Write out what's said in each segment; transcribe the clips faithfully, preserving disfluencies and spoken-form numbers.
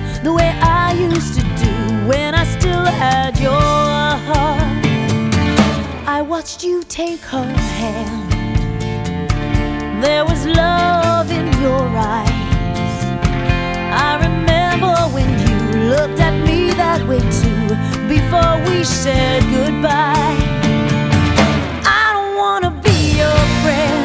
the way I used to do when I still had your heart. I watched you take her hand. There was love in your eyes. I remember when you looked at me that way too, before we said goodbye. I don't wanna be your friend,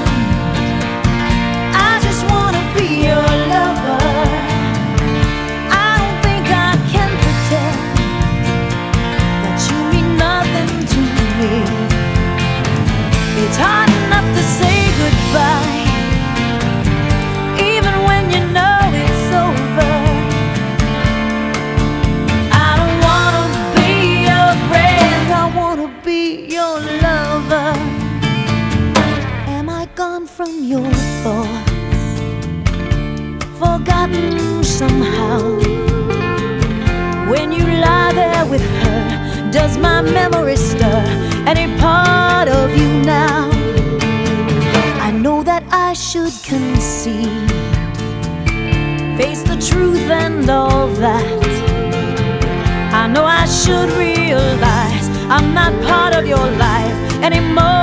I just wanna be your lover. I don't think I can pretend that you mean nothing to me. It's hard enough to say goodbye, even when you know it's over. I don't wanna be your friend, I wanna be your lover. Am I gone from your thoughts, forgotten somehow? When you lie there with her, does my memory stir any part of you now? I know that I should concede, face the truth and all that. I know I should realize I'm not part of your life anymore.